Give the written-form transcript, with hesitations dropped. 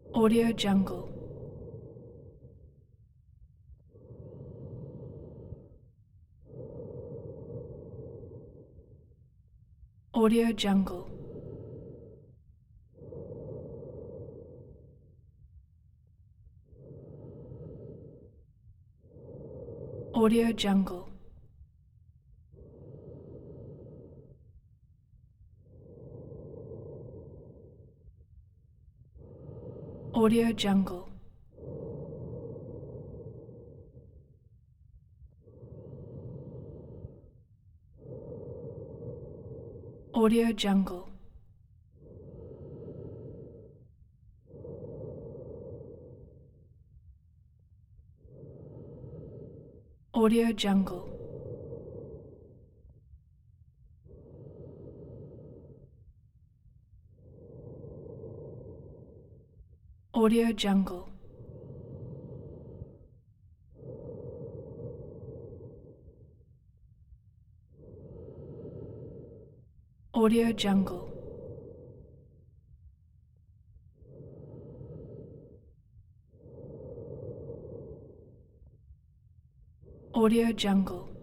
Audio Jungle. Audio Jungle. Audio Jungle. Audio Jungle. Audio Jungle. Audio Jungle. Audio Jungle. Audio Jungle. Audio Jungle.